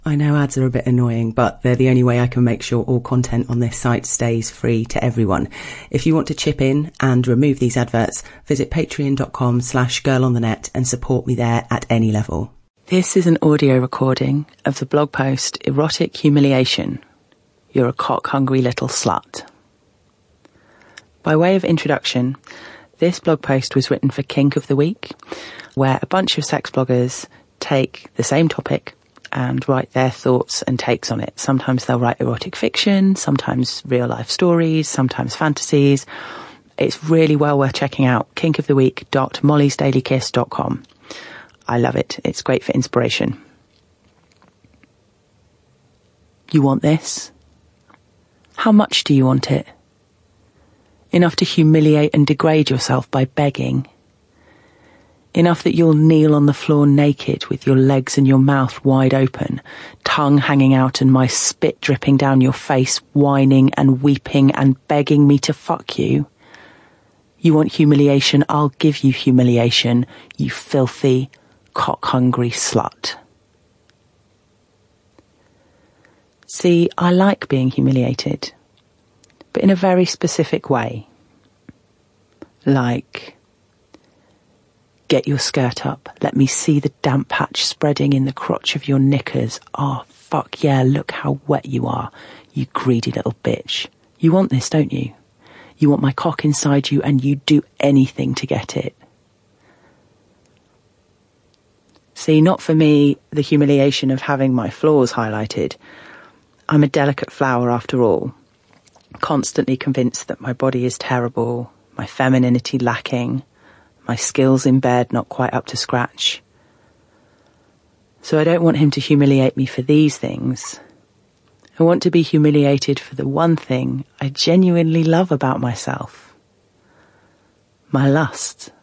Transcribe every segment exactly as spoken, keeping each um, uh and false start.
I know ads are a bit annoying, but they're the only way I can make sure all content on this site stays free to everyone. If you want to chip in and remove these adverts, visit patreon.com slash girlonthenet and support me there at any level. This is an audio recording of the blog post Erotic Humiliation. You're a cock-hungry little slut. By way of introduction, this blog post was written for Kink of the Week, where a bunch of sex bloggers take the same topic and write their thoughts and takes on it. Sometimes they'll write erotic fiction, sometimes real life stories, sometimes fantasies. It's really well worth checking out. kink of the week dot mollys daily kiss dot com. I love it. It's great for inspiration. You want this? How much do you want it? Enough to humiliate and degrade yourself by begging? Enough that you'll kneel on the floor naked with your legs and your mouth wide open, tongue hanging out and my spit dripping down your face, whining and weeping and begging me to fuck you? You want humiliation? I'll give you humiliation, you filthy, cock-hungry slut. See, I like being humiliated, but in a very specific way. Like, get your skirt up. Let me see the damp patch spreading in the crotch of your knickers. Oh, fuck yeah, look how wet you are, you greedy little bitch. You want this, don't you? You want my cock inside you and you'd do anything to get it. See, not for me, the humiliation of having my flaws highlighted. I'm a delicate flower after all, constantly convinced that my body is terrible, my femininity lacking, my skills in bed not quite up to scratch. So I don't want him to humiliate me for these things. I want to be humiliated for the one thing I genuinely love about myself. My lust.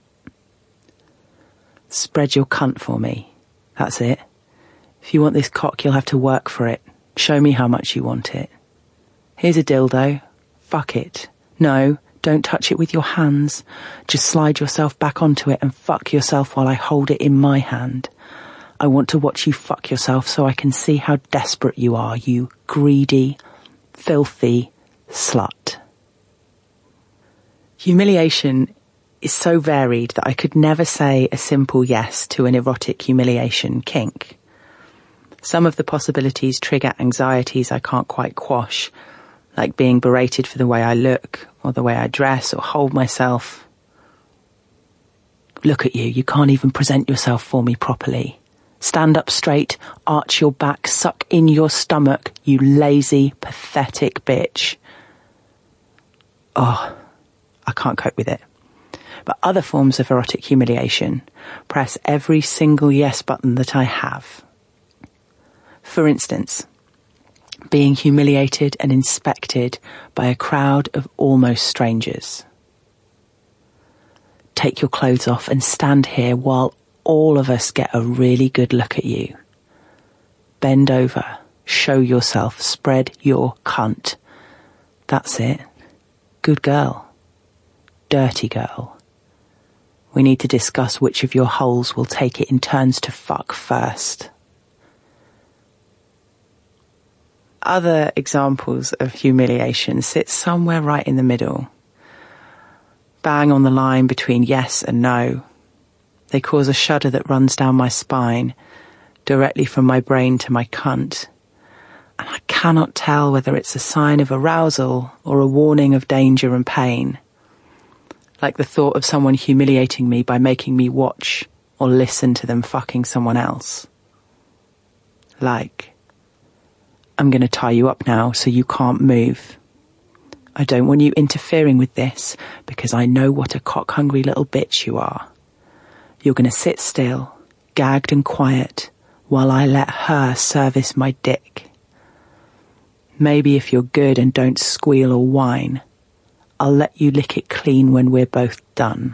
Spread your cunt for me. That's it. If you want this cock, you'll have to work for it. Show me how much you want it. Here's a dildo. Fuck it. No. Don't touch it with your hands. Just slide yourself back onto it and fuck yourself while I hold it in my hand. I want to watch you fuck yourself so I can see how desperate you are, you greedy, filthy slut. Humiliation is so varied that I could never say a simple yes to an erotic humiliation kink. Some of the possibilities trigger anxieties I can't quite quash, like being berated for the way I look, or the way I dress, or hold myself. Look at you, you can't even present yourself for me properly. Stand up straight, arch your back, suck in your stomach, you lazy, pathetic bitch. Oh, I can't cope with it. But other forms of erotic humiliation press every single yes button that I have. For instance, being humiliated and inspected by a crowd of almost strangers. Take your clothes off and stand here while all of us get a really good look at you. Bend over, show yourself, spread your cunt. That's it. Good girl. Dirty girl. We need to discuss which of your holes will take it in turns to fuck first. Other examples of humiliation sit somewhere right in the middle. Bang on the line between yes and no. They cause a shudder that runs down my spine, directly from my brain to my cunt. And I cannot tell whether it's a sign of arousal or a warning of danger and pain. Like the thought of someone humiliating me by making me watch or listen to them fucking someone else. Like, I'm going to tie you up now so you can't move. I don't want you interfering with this because I know what a cock-hungry little bitch you are. You're going to sit still, gagged and quiet, while I let her service my dick. Maybe if you're good and don't squeal or whine, I'll let you lick it clean when we're both done.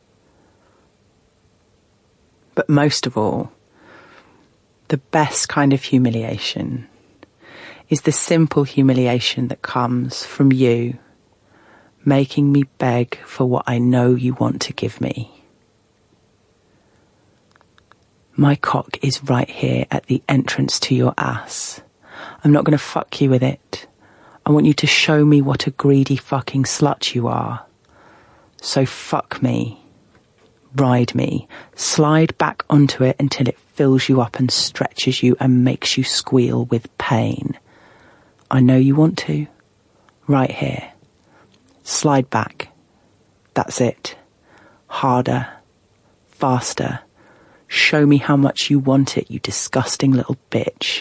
But most of all, the best kind of humiliation is the simple humiliation that comes from you making me beg for what I know you want to give me. My cock is right here at the entrance to your ass. I'm not going to fuck you with it. I want you to show me what a greedy fucking slut you are. So fuck me. Ride me. Slide back onto it until it fills you up and stretches you and makes you squeal with pain. I know you want to. Right here. Slide back. That's it. Harder. Faster. Show me how much you want it, you disgusting little bitch.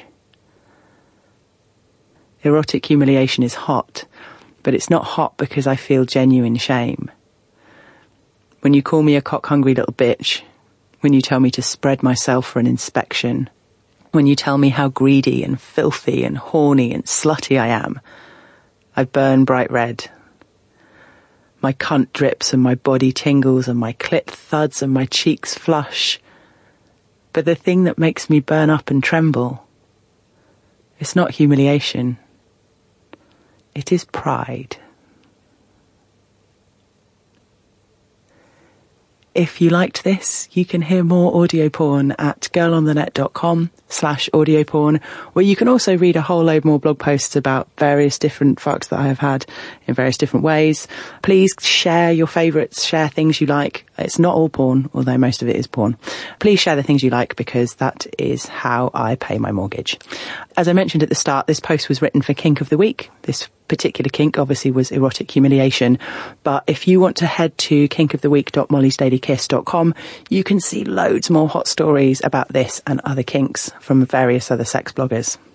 Erotic humiliation is hot, but it's not hot because I feel genuine shame. When you call me a cock-hungry little bitch, when you tell me to spread myself for an inspection, when you tell me how greedy and filthy and horny and slutty I am, I burn bright red. My cunt drips and my body tingles and my clit thuds and my cheeks flush. But the thing that makes me burn up and tremble, it's not humiliation. It is pride. If you liked this, you can hear more audio porn at girlonthenet.com slash audio porn, where you can also read a whole load more blog posts about various different fucks that I have had in various different ways. Please share your favourites, share things you like. It's not all porn, although most of it is porn. Please share the things you like because that is how I pay my mortgage. As I mentioned at the start, this post was written for Kink of the Week. This particular kink obviously was erotic humiliation, but if you want to head to kink of the week dot molly's daily kiss dot com, you can see loads more hot stories about this and other kinks from various other sex bloggers.